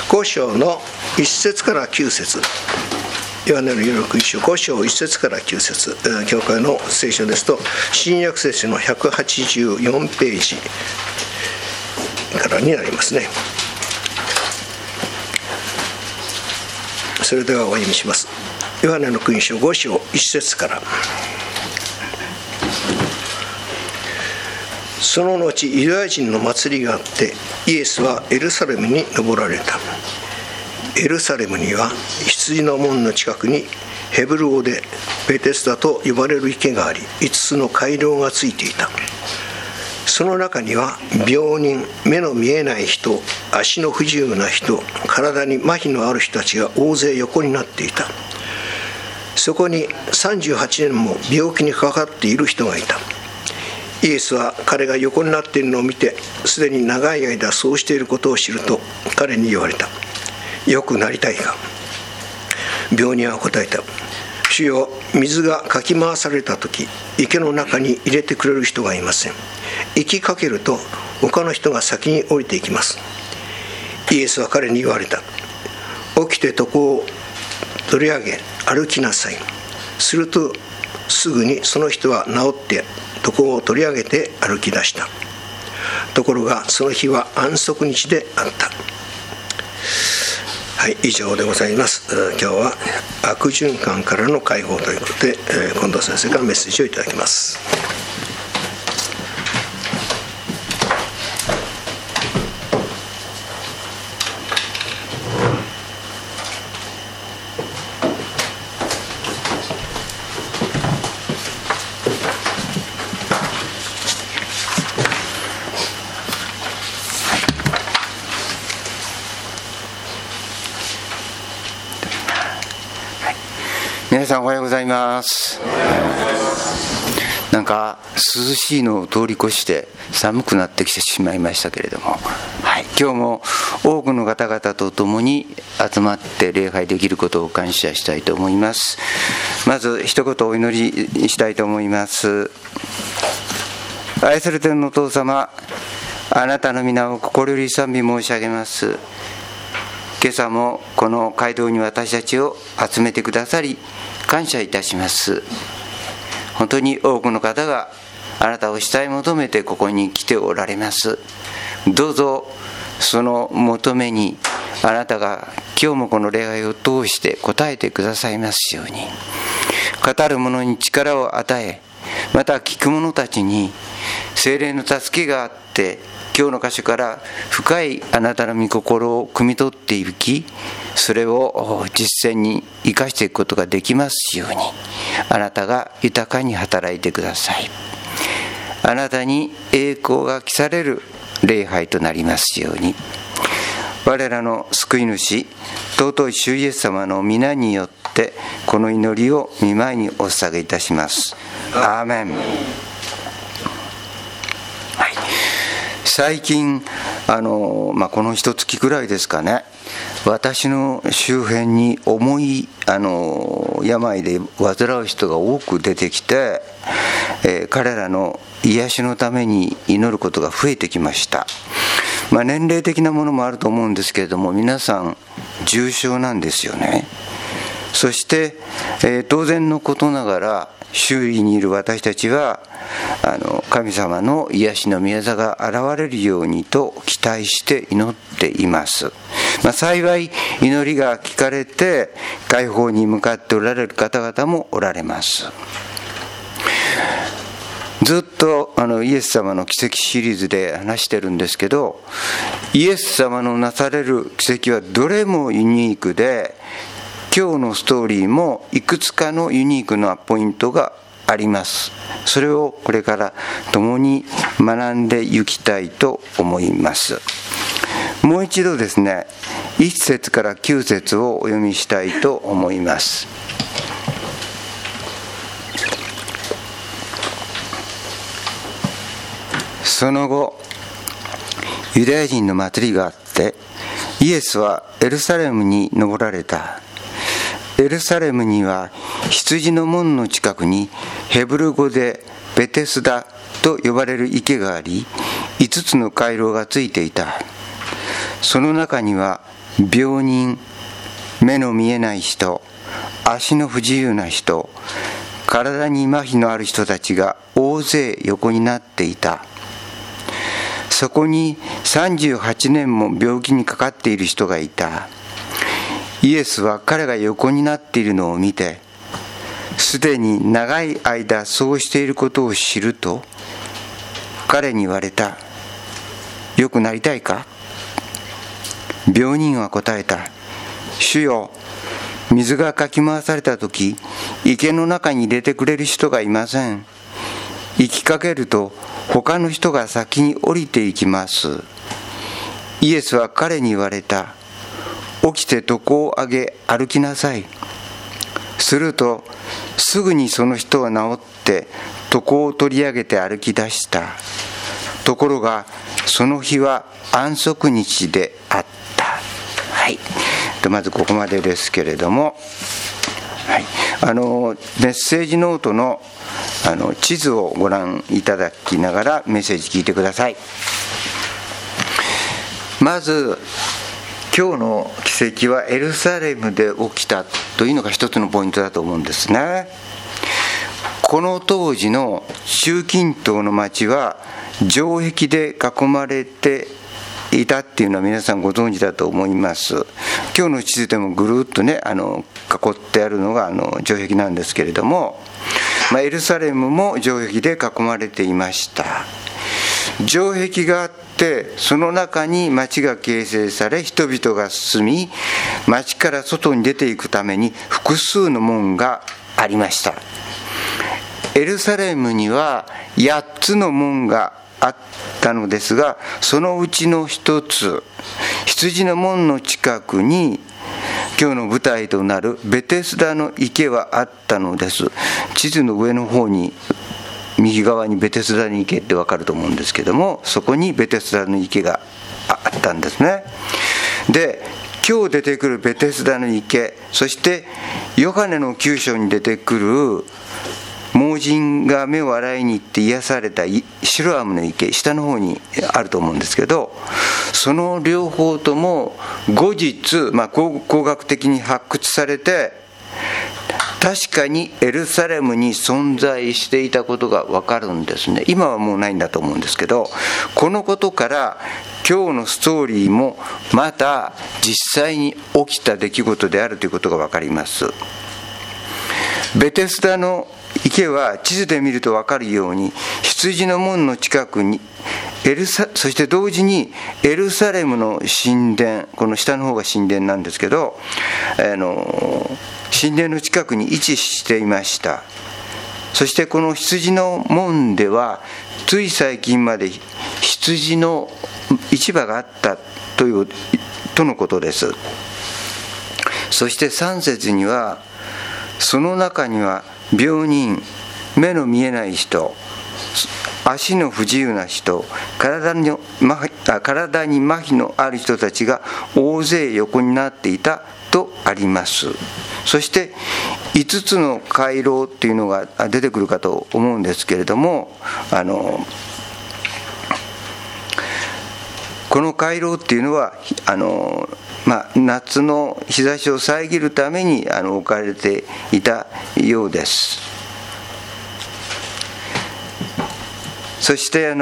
5章の1節から9節、ヨハネの福音書5章1節から9節、教会の聖書ですと新約聖書の184ページからになりますね。それではお読みします。ヨハネの福音書5章1節から。その後ユダヤ人の祭りがあってイエスはエルサレムに登られた。エルサレムには羊の門の近くにヘブル語でベテスダと呼ばれる池があり、5つの回廊がついていた。その中には病人、目の見えない人、足の不自由な人、体に麻痺のある人たちが大勢横になっていた。そこに38年も病気にかかっている人がいた。イエスは彼が横になっているのを見て、すでに長い間そうしていることを知ると彼に言われた。よくなりたいか。病人は答えた。主よ、水がかき回された時、池の中に入れてくれる人がいません。行きかけると他の人が先に降りていきます。イエスは彼に言われた。起きて床を取り上げ歩きなさい。するとすぐにその人は治って床を取り上げて歩き出した。ところがその日は安息日であった。はい、以上でございます。今日は悪循環からの解放ということで、近藤先生からメッセージをいただきます。 皆さんおはようございます。なんか涼しいのを通り越して寒くなってきてしまいましたけれども、今日も多くの方々と共に集まって礼拝できることを感謝したいと思います。まず一言お祈りしたいと思います。愛されているお父様、あなたの皆を心より賛美申し上げます。今朝もこの街道に私たちを集めてくださり感謝いたします。本当に多くの方があなたを慕い求めてここに来ておられます。どうぞその求めにあなたが今日もこの礼拝を通して応えてくださいますように。語る者に力を与え、また聞く者たちに聖霊の助けがあって、今日の箇所から深いあなたの御心を汲み取っていき、それを実践に生かしていくことができますように、あなたが豊かに働いてください。あなたに栄光が来される礼拝となりますように。我らの救い主、尊い主イエス様の皆によってこの祈りを御前にお捧げいたします。アーメン。最近この一月くらいですかね、私の周辺に重い病で患う人が多く出てきて、彼らの癒しのために祈ることが増えてきました。年齢的なものもあると思うんですけれども、皆さん重症なんですよね。そして、当然のことながら周囲にいる私たちは神様の癒しの御業が現れるようにと期待して祈っています。幸い祈りが聞かれて解放に向かっておられる方々もおられます。ずっとイエス様の奇跡シリーズで話してるんですけど、イエス様のなされる奇跡はどれもユニークで、今日のストーリーもいくつかのユニークなポイントがあります。それをこれから共に学んでいきたいと思います。もう一度ですね、1節から9節をお読みしたいと思います。その後、ユダヤ人の祭りがあって、イエスはエルサレムに登られた。エルサレムには羊の門の近くにヘブル語でベテスダと呼ばれる池があり、5つの回廊がついていた。その中には病人、目の見えない人、足の不自由な人、体に麻痺のある人たちが大勢横になっていた。そこに38年も病気にかかっている人がいた。イエスは彼が横になっているのを見て、すでに長い間そうしていることを知ると、彼に言われた。よくなりたいか？病人は答えた。主よ、水がかき回されたとき、池の中に入れてくれる人がいません。行きかけると、他の人が先に降りていきます。イエスは彼に言われた。起きて床を上げ歩きなさい。すると、すぐにその人は治って床を取り上げて歩き出した。ところが、その日は安息日であった。はい。まずここまでですけれども、はい、メッセージノートの地図をご覧いただきながらメッセージ聞いてください。まず今日の奇跡はエルサレムで起きたというのが一つのポイントだと思うんですね。この当時の中近東の町は城壁で囲まれていたっていうのは皆さんご存知だと思います。今日の地図でもぐるっとね囲ってあるのが城壁なんですけれども、エルサレムも城壁で囲まれていました。城壁があってその中に町が形成され人々が住み、町から外に出ていくために複数の門がありました。エルサレムには8つの門があったのですが、そのうちの一つ、羊の門の近くに今日の舞台となるベテスダの池はあったのです。地図の上の方に右側にベテスダの池って分かると思うんですけども、そこにベテスダの池があったんですね。で、今日出てくるベテスダの池、そしてヨハネの9章に出てくる盲人が目を洗いに行って癒されたシロアムの池、下の方にあると思うんですけど、その両方とも後日、工学的に発掘されて、確かにエルサレムに存在していたことが分かるんですね。今はもうないんだと思うんですけど、このことから今日のストーリーもまた実際に起きた出来事であるということが分かります。ベテスダの池は地図で見ると分かるように羊の門の近くにそして同時にエルサレムの神殿、この下の方が神殿なんですけど、神殿の近くに位置していました。そしてこの羊の門ではつい最近まで羊の市場があったとのことです。そして3節には、その中には病人、目の見えない人、足の不自由な人、体に麻痺のある人たちが大勢横になっていたとあります。そして5つの回廊っていうのが出てくるかと思うんですけれども、この回廊っていうのは夏の日差しを遮るために置かれていたようです。そして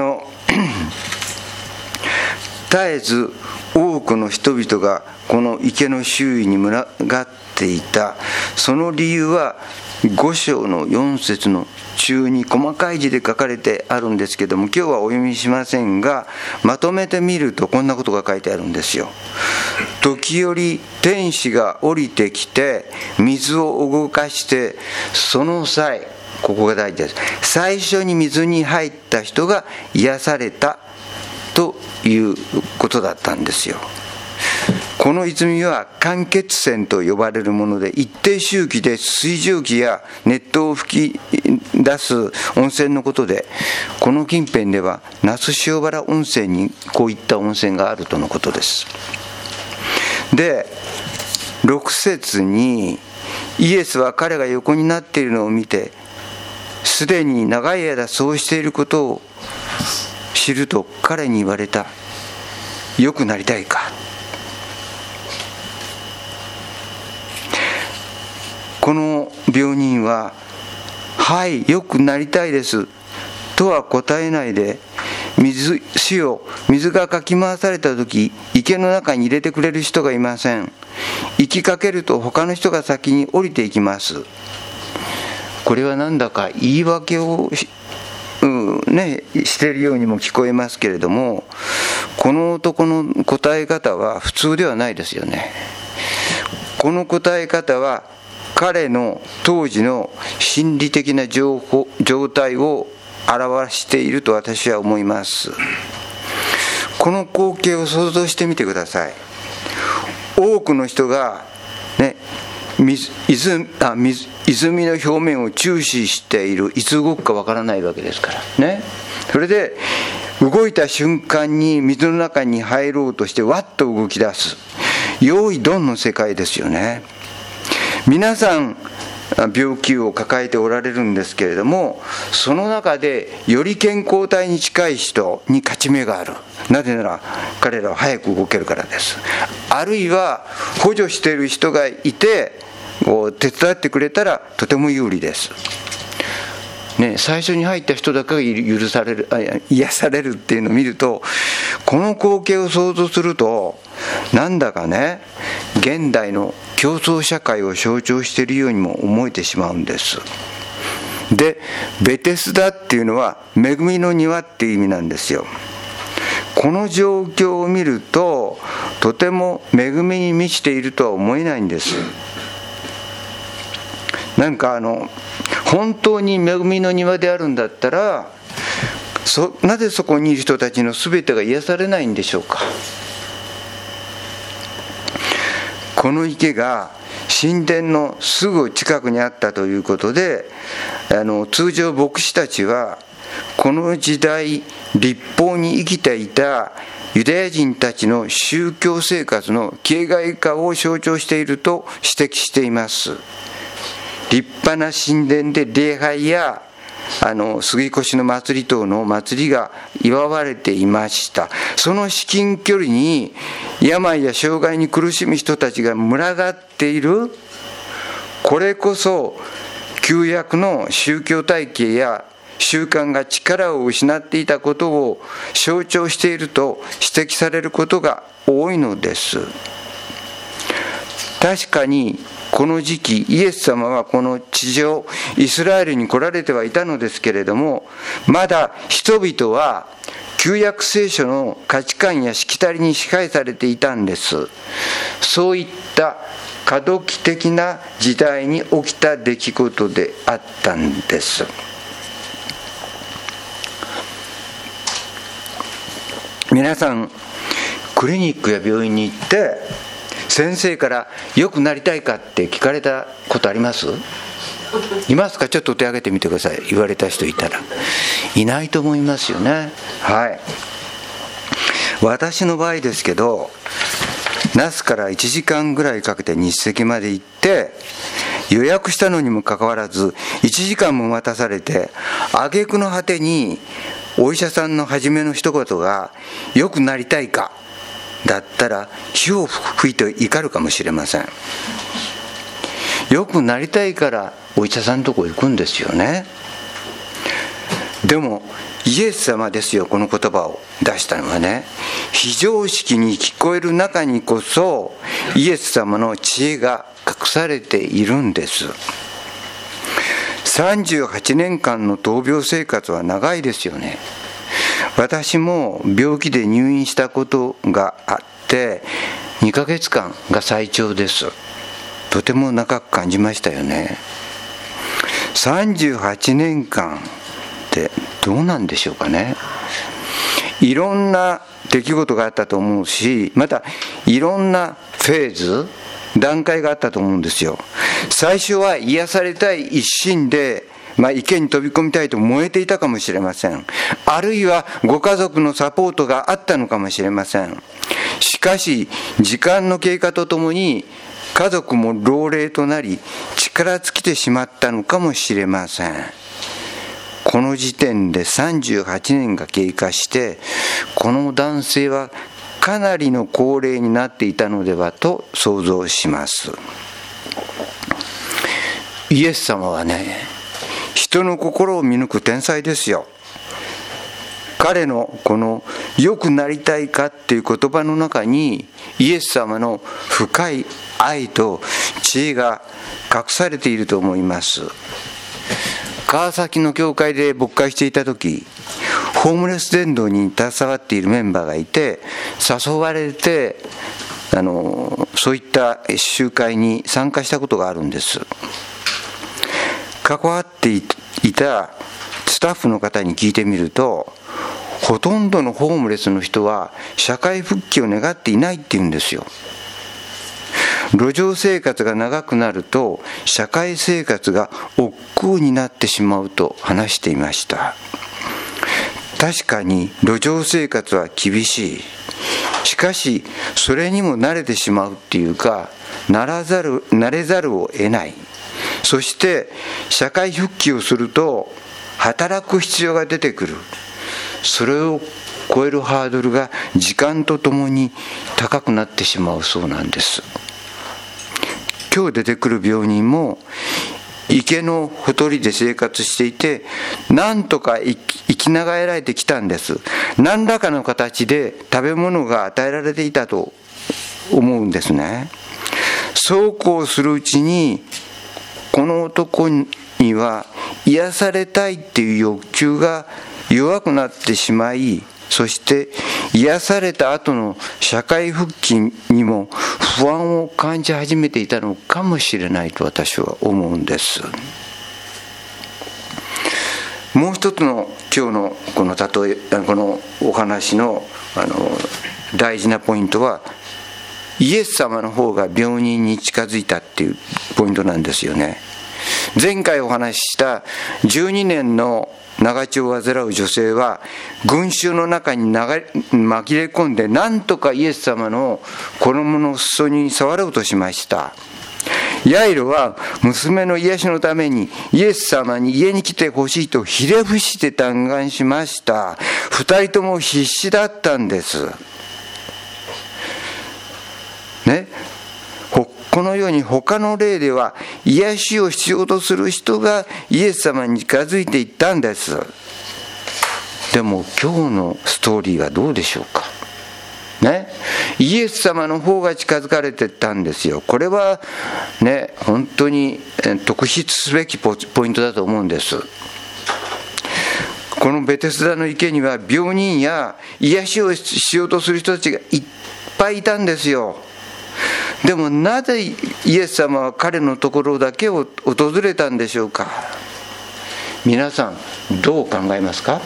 絶えず多くの人々がこの池の周囲に群がっていた。その理由は5章の4節の中に細かい字で書かれてあるんですけども、今日はお読みしませんが、まとめてみるとこんなことが書いてあるんですよ。時折天使が降りてきて水を動かして、その際、ここが大事です、最初に水に入った人が癒されたということだったんですよ。この泉は間欠泉と呼ばれるもので、一定周期で水蒸気や熱湯を吹き出す温泉のことで、この近辺では那須塩原温泉にこういった温泉があるとのことです。で、6節にイエスは彼が横になっているのを見て、すでに長い間そうしていることを知ると彼に言われた。よくなりたいか。 この病人は、はい、よくなりたいですとは答えないで、主よ、水がかき回された時、池の中に入れてくれる人がいません。行きかけると他の人が先に降りていきます。これはなんだか言い訳をしているようにも聞こえますけれども、この男の答え方は普通ではないですよね。この答え方は彼の当時の心理的な状態を表していると私は思います。この光景を想像してみてください。多くの人がね、泉の表面を注視している。いつ動くかわからないわけですからね。それで動いた瞬間に水の中に入ろうとしてわっと動き出す、用意ドンの世界ですよね。皆さん病気を抱えておられるんですけれども、その中でより健康体に近い人に勝ち目がある。なぜなら彼らは早く動けるからです。あるいは補助している人がいて手伝ってくれたらとても有利です、ね。最初に入った人だけが癒されるっていうのを見ると、この光景を想像すると、なんだかね、現代の競争社会を象徴しているようにも思えてしまうんです。で、ベテスダっていうのは恵みの庭っていう意味なんですよ。この状況を見ると、とても恵みに満ちているとは思えないんです。なんか本当に恵みの庭であるんだったら、なぜそこにいる人たちの全てが癒されないんでしょうか。この池が神殿のすぐ近くにあったということで、通常牧師たちはこの時代律法に生きていたユダヤ人たちの宗教生活の形骸化を象徴していると指摘しています。立派な神殿で礼拝や杉越の祭り等の祭りが祝われていました。その至近距離に病や障害に苦しむ人たちが群がっている。これこそ旧約の宗教体系や習慣が力を失っていたことを象徴していると指摘されることが多いのです。確かにこの時期イエス様はこの地上イスラエルに来られてはいたのですけれども、まだ人々は旧約聖書の価値観やしきたりに支配されていたんです。そういった過渡期的な時代に起きた出来事であったんです。皆さんクリニックや病院に行って先生から良くなりたいかって聞かれたことあります？いますか？ちょっと手挙げてみてください。言われた人いたら。いないと思いますよね。はい。私の場合ですけど、那須から1時間ぐらいかけて日赤まで行って、予約したのにもかかわらず1時間も待たされて、挙句の果てにお医者さんの初めの一言が良くなりたいかだったら火を吹いて怒るかもしれません。良くなりたいからお医者さんのとこ行くんですよね。でもイエス様ですよ、この言葉を出したのはね。非常識に聞こえる中にこそイエス様の知恵が隠されているんです。38年間の闘病生活は長いですよね。私も病気で入院したことがあって2ヶ月間が最長です。とても長く感じましたよね。38年間ってどうなんでしょうかね。いろんな出来事があったと思うし、またいろんなフェーズ段階があったと思うんですよ。最初は癒されたい一心で池に飛び込みたいと燃えていたかもしれません。あるいはご家族のサポートがあったのかもしれません。しかし時間の経過とともに家族も老齢となり力尽きてしまったのかもしれません。この時点で38年が経過して、この男性はかなりの高齢になっていたのではと想像します。 イエス様はね、人の心を見抜く天才ですよ。彼のこの良くなりたいかっていう言葉の中に、イエス様の深い愛と知恵が隠されていると思います。川崎の教会で牧会していた時、ホームレス伝道に携わっているメンバーがいて、誘われてそういった集会に参加したことがあるんです。関わっていたスタッフの方に聞いてみると、ほとんどのホームレスの人は社会復帰を願っていないって言うんですよ。路上生活が長くなると社会生活が億劫になってしまうと話していました。確かに路上生活は厳しい。しかしそれにも慣れてしまうっていうか、慣れざるを得ない。そして社会復帰をすると働く必要が出てくる。それを超えるハードルが時間とともに高くなってしまうそうなんです。今日出てくる病人も池のほとりで生活していて、なんとか生きながらえてきたんです。何らかの形で食べ物が与えられていたと思うんですね。そうこうするうちに、この男には癒されたいっていう欲求が弱くなってしまい、そして癒された後の社会復帰にも不安を感じ始めていたのかもしれないと私は思うんです。もう一つの今日のこのお話の大事なポイントは、イエス様の方が病人に近づいたっていうポイントなんですよね。前回お話しした12年の長血を患う女性は群衆の中に紛れ込んで、なんとかイエス様の衣の裾に触ろうとしました。ヤイロは娘の癒しのためにイエス様に家に来てほしいとひれ伏して嘆願しました。二人とも必死だったんですね。このように他の例では癒しを必要とする人がイエス様に近づいていったんです。でも今日のストーリーはどうでしょうかね。イエス様の方が近づかれていったんですよ。これはね、本当に特筆すべきポイントだと思うんです。このベテスダの池には病人や癒しをしようとする人たちがいっぱいいたんですよ。でもなぜイエス様は彼のところだけを訪れたんでしょうか。皆さんどう考えますか。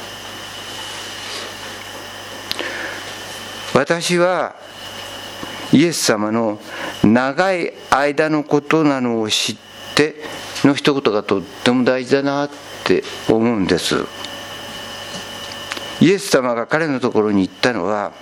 私はイエス様の長い間のことなのを知っての一言がとっても大事だなって思うんです。イエス様が彼のところに行ったのは、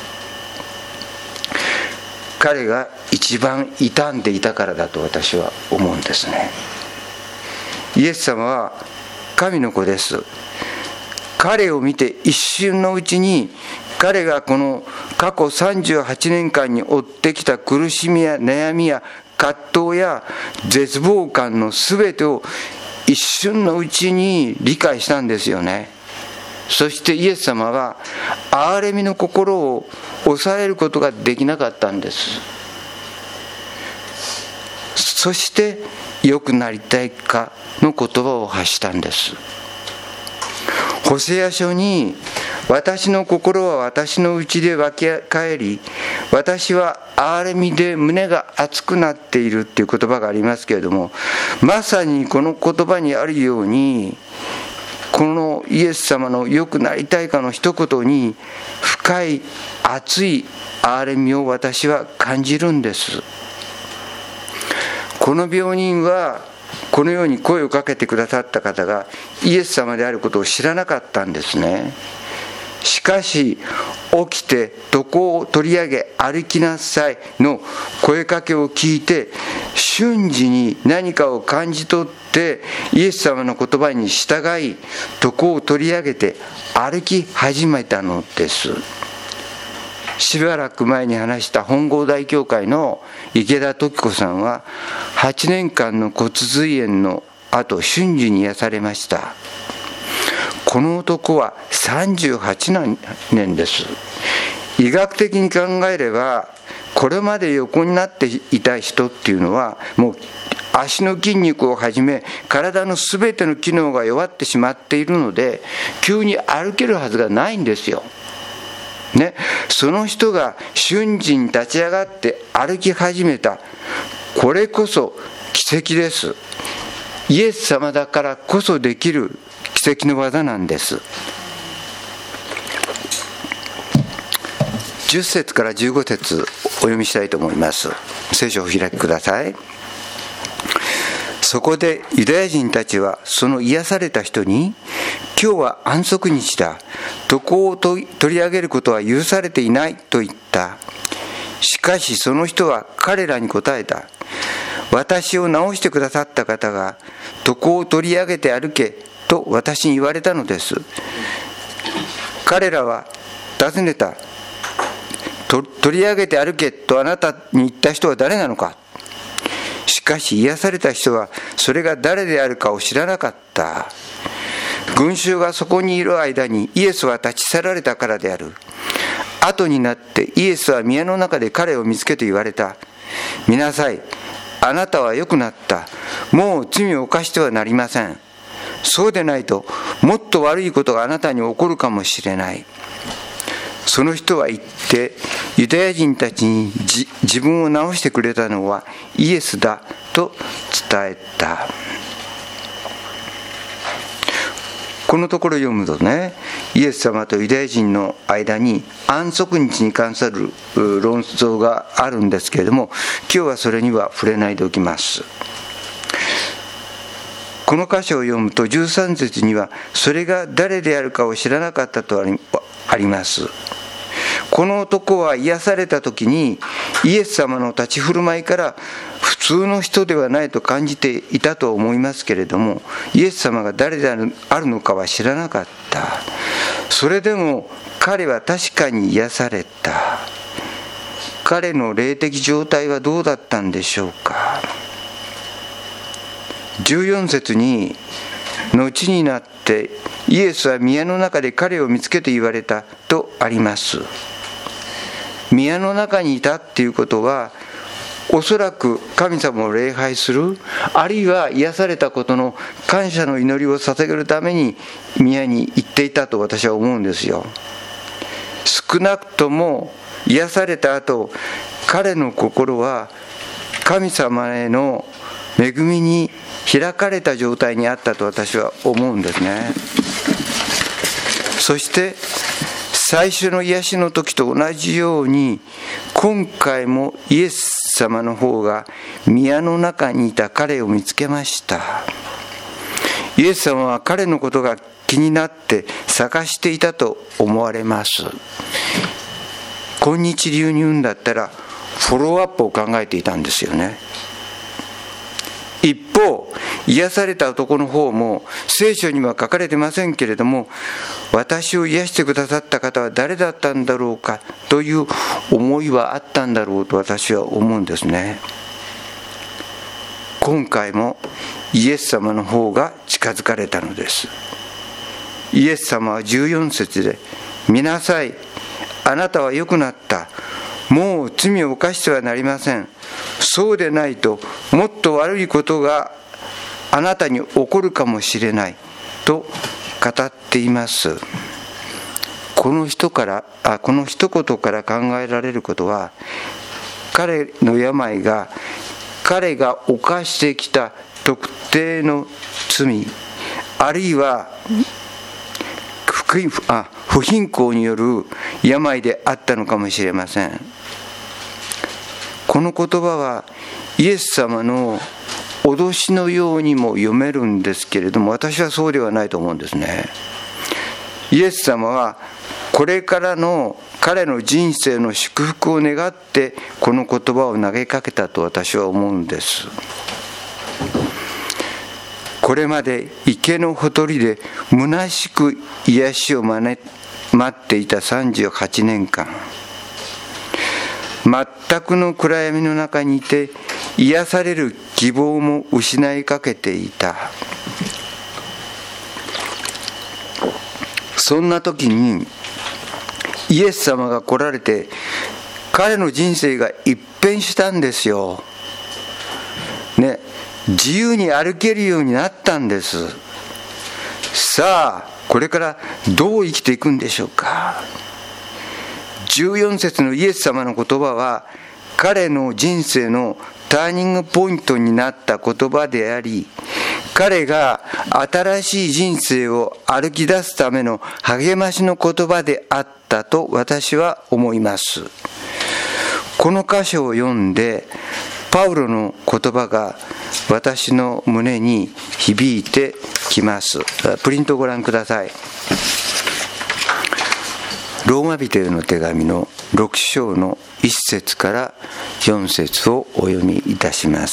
彼が一番傷んでいたからだと私は思うんですね。イエス様は神の子です。彼を見て一瞬のうちに、彼がこの過去38年間に負ってきた苦しみや悩みや葛藤や絶望感の全てを一瞬のうちに理解したんですよね。そしてイエス様は憐れみの心を抑えることができなかったんです。そして良くなりたいかの言葉を発したんです。ホセア書に、私の心は私の内で湧き返り、私は憐れみで胸が熱くなっているっていう言葉がありますけれども、まさにこの言葉にあるように、このイエス様の良くなりたいかの一言に深い熱い憐れみを私は感じるんです。この病人はこのように声をかけてくださった方がイエス様であることを知らなかったんですね。しかし起きて床を取り上げ歩きなさいの声かけを聞いて、瞬時に何かを感じ取ってイエス様の言葉に従い床を取り上げて歩き始めたのです。 しばらく前に話した本郷大教会の池田時子さんは8年間の骨髄炎の後瞬時に癒されました。この男は38年です。医学的に考えればこれまで横になっていた人っていうのはもう足の筋肉をはじめ体のすべての機能が弱ってしまっているので急に歩けるはずがないんですよ、ね、その人が瞬時に立ち上がって歩き始めた。これこそ奇跡です。イエス様だからこそできる奇跡の技なんです。10節から15節お読みしたいと思います。聖書をお開きください。そこでユダヤ人たちはその癒された人に、今日は安息日だ、床を取り上げることは許されていないと言った。しかしその人は彼らに答えた。私を治してくださった方が床を取り上げて歩けと私に言われたのです。彼らは尋ねた。取り上げて歩けとあなたに言った人は誰なのか。しかし癒された人はそれが誰であるかを知らなかった。群衆がそこにいる間にイエスは立ち去られたからである。後になってイエスは宮の中で彼を見つけて言われた。見なさい、あなたは良くなった。もう罪を犯してはなりません。そうでないともっと悪いことがあなたに起こるかもしれない。その人は言ってユダヤ人たちに自分を治してくれたのはイエスだと伝えた。このところ読むとね、イエス様とユダヤ人の間に安息日に関する論争があるんですけれども、今日はそれには触れないでおきます。この箇所を読むと13節にはそれが誰であるかを知らなかったとあります。この男は癒された時にイエス様の立ち振る舞いから普通の人ではないと感じていたと思いますけれども、イエス様が誰であるのかは知らなかった。それでも彼は確かに癒された。彼の霊的状態はどうだったんでしょうか。14節に後になってイエスは宮の中で彼を見つけて言われたとあります。宮の中にいたっていうことはおそらく神様を礼拝する、あるいは癒されたことの感謝の祈りを捧げるために宮に行っていたと私は思うんですよ。少なくとも癒された後、彼の心は神様への恵みに開かれた状態にあったと私は思うんですね。そして最初の癒しの時と同じように今回もイエス様の方が宮の中にいた彼を見つけました。イエス様は彼のことが気になって探していたと思われます。今日流に言うんだったらフォローアップを考えていたんですよね。一方、癒された男の方も聖書には書かれてませんけれども、私を癒してくださった方は誰だったんだろうかという思いはあったんだろうと私は思うんですね。今回もイエス様の方が近づかれたのです。イエス様は14節で、見なさい、あなたは良くなった。もう罪を犯してはなりません。そうでないともっと悪いことがあなたに起こるかもしれないと語っています。この一言から考えられることは、彼の病が彼が犯してきた特定の罪、あるいは不貧困による病であったのかもしれません。この言葉はイエス様の脅しのようにも読めるんですけれども、私はそうではないと思うんですね。イエス様はこれからの彼の人生の祝福を願ってこの言葉を投げかけたと私は思うんです。これまで池のほとりで虚しく癒しを待っていた38年間、 全くの暗闇の中にいて、癒される希望も失いかけていた。そんな時にイエス様が来られて、彼の人生が一変したんですよ。ね、自由に歩けるようになったんです。さあ、これからどう生きていくんでしょうか。14節のイエス様の言葉は、彼の人生のターニングポイントになった言葉であり、彼が新しい人生を歩き出すための励ましの言葉であったと私は思います。この箇所を読んで、パウロの言葉が私の胸に響いてきます。プリントをご覧ください。ローマ人への手紙の6章の1節から4節をお読みいたします。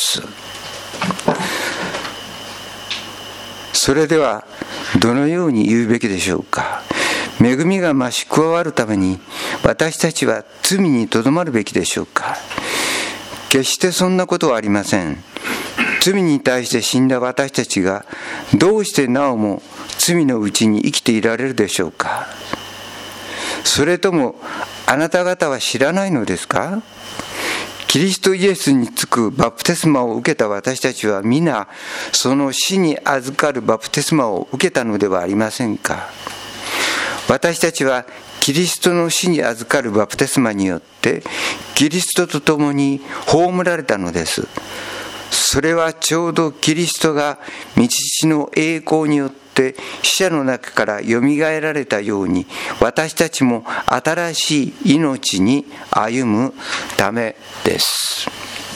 それではどのように言うべきでしょうか。恵みが増し加わるために私たちは罪にとどまるべきでしょうか。決してそんなことはありません。罪に対して死んだ私たちがどうしてなおも罪のうちに生きていられるでしょうか。それともあなた方は知らないのですか。キリストイエスにつくバプテスマを受けた私たちは皆その死に預かるバプテスマを受けたのではありませんか。私たちはキリストの死に預かるバプテスマによってキリストと共に葬られたのです。それはちょうどキリストが道父の栄光によって死者の中からよみがえられたように、私たちも新しい命に歩むためです。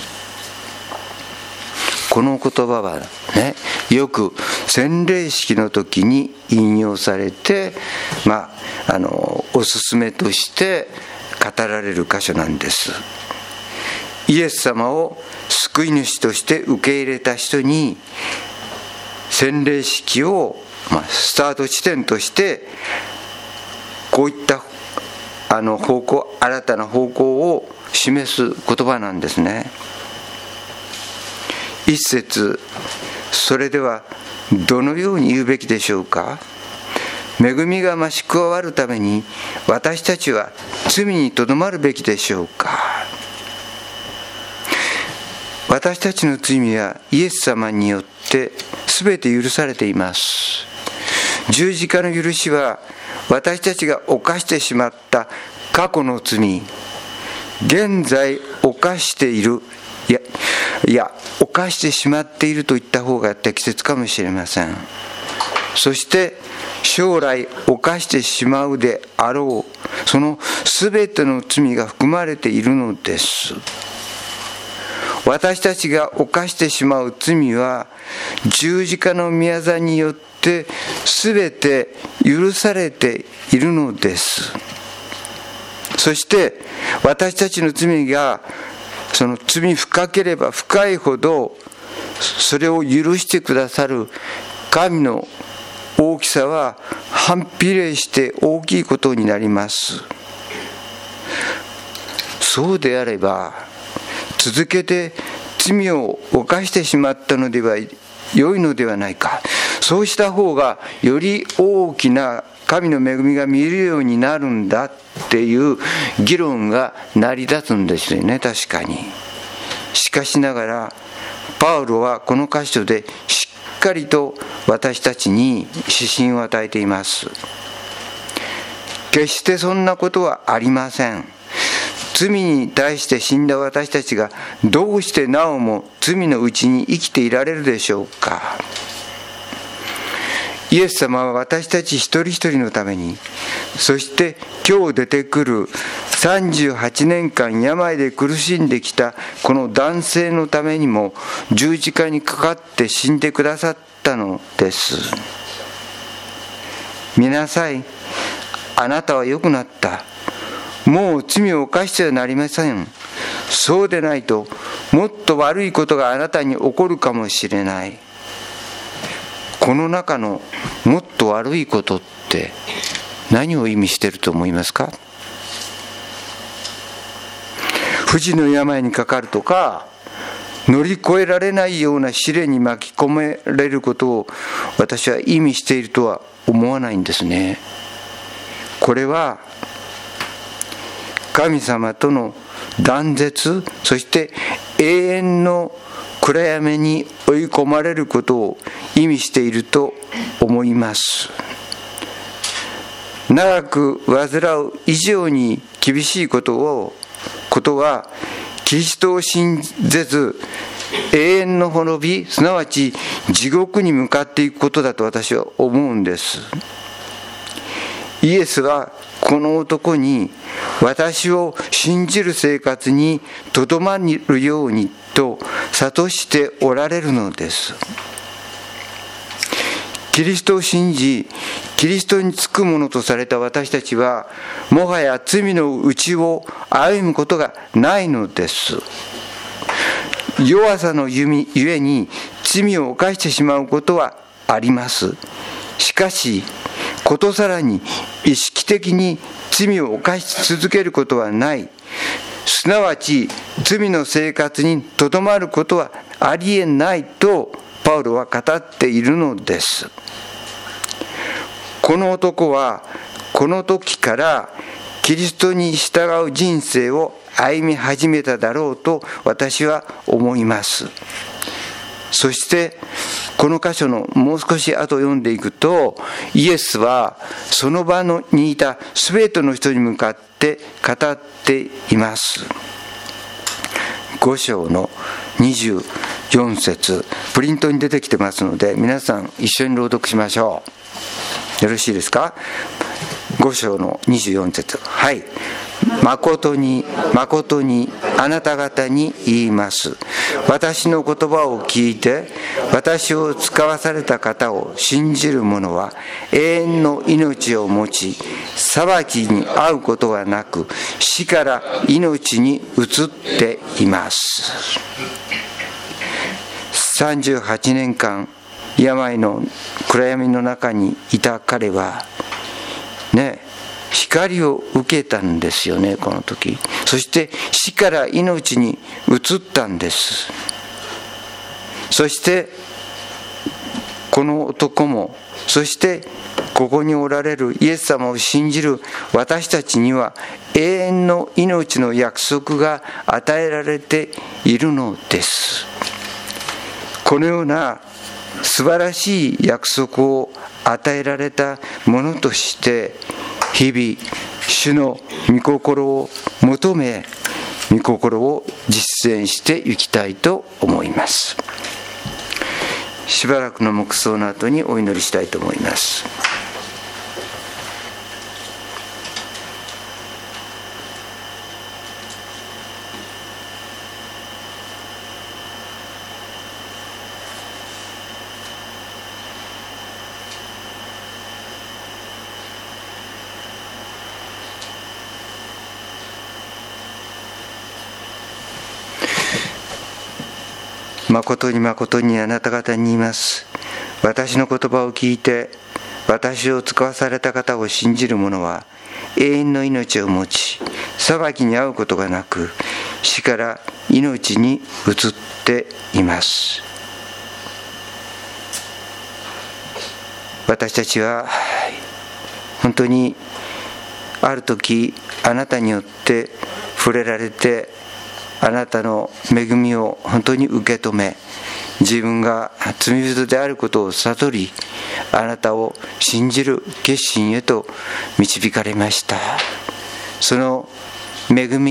この言葉はね、よく洗礼式の時に引用されて、おすすめとして語られる箇所なんです。イエス様を救い主として受け入れた人に洗礼式をスタート地点としてこういった新たな方向を示す言葉なんですね。一節、それではどのように言うべきでしょうか。恵みが増し加わるために私たちは罪にとどまるべきでしょうか。私たちの罪はイエス様によって全て許されています。十字架の許しは私たちが犯してしまった過去の罪、現在犯している、犯してしまっていると言った方が適切かもしれません。そして将来犯してしまうであろう、その全ての罪が含まれているのです。私たちが犯してしまう罪は十字架の御業によって全て許されているのです。そして私たちの罪がその罪深ければ深いほどそれを許してくださる神の大きさは反比例して大きいことになります。そうであれば続けて罪を犯してしまったのでは良いのではないか。そうした方がより大きな神の恵みが見えるようになるんだっていう議論が成り立つんですよね。確かに。しかしながらパウロはこの箇所でしっかりと私たちに指針を与えています。決してそんなことはありません。罪に対して死んだ私たちがどうしてなおも罪のうちに生きていられるでしょうか。イエス様は私たち一人一人のために、そして今日出てくる38年間病で苦しんできたこの男性のためにも十字架にかかって死んでくださったのです。見なさい、あなたは良くなった。もう罪を犯してはなりません。そうでないともっと悪いことがあなたに起こるかもしれない。この中のもっと悪いことって何を意味していると思いますか。 不治の病にかかるとか、乗り越えられないような試練に巻き込められることを私は意味しているとは思わないんですね。これは神様との断絶、そして永遠の暗闇に追い込まれることを意味していると思います。長く患う以上に厳しいことはキリストを信ぜず永遠の滅び、すなわち地獄に向かっていくことだと私は思うんです。イエスはこの男に私を信じる生活にとどまるようにと諭しておられるのです。キリストを信じ、キリストにつくものとされた私たちは、もはや罪の内を歩むことがないのです。弱さのゆえに罪を犯してしまうことはあります。しかし、ことさらに意識的に罪を犯し続けることはない。すなわち、罪の生活にとどまることはありえないと、パウロは語っているのです。この男はこの時からキリストに従う人生を歩み始めただろうと私は思います。そしてこの箇所のもう少し後読んでいくと、イエスはその場にいたすべての人に向かって語っています。5章の24節、プリントに出てきてますので皆さん一緒に朗読しましょう。よろしいですか。5章の24節、はい。誠に誠にあなた方に言います。私の言葉を聞いて私を使わされた方を信じる者は永遠の命を持ち、裁きに遭うことがなく死から命に移っています。38年間病の暗闇の中にいた彼はね、光を受けたんですよね、この時。そして死から命に移ったんです。そしてこの男も、そしてここにおられるイエス様を信じる私たちには永遠の命の約束が与えられているのです。このような素晴らしい約束を与えられたものとして日々主の御心を求め、御心を実践していきたいと思います。しばらくの黙想の後にお祈りしたいと思います。誠に誠にあなた方に言います。私の言葉を聞いて私を使わされた方を信じる者は永遠の命を持ち、裁きに遭うことがなく死から命に移っています。私たちは本当にある時あなたによって触れられて、あなたの恵みを本当に受け止め、自分が罪人であることを悟り、あなたを信じる決心へと導かれました。その恵み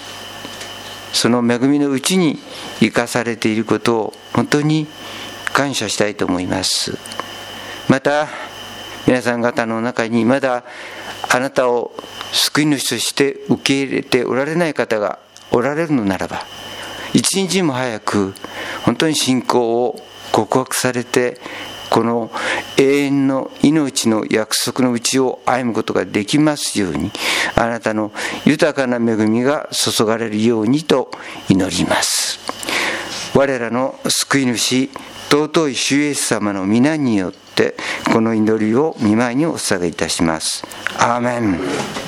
のうちに生かされていることを本当に感謝したいと思います。また皆さん方の中にまだあなたを救い主として受け入れておられない方がおられるのならば、一日も早く本当に信仰を告白されて、この永遠の命の約束のうちを歩むことができますように、あなたの豊かな恵みが注がれるようにと祈ります。我らの救い主尊い主イエス様の皆によってこの祈りを御前にお捧げいたします。アーメン。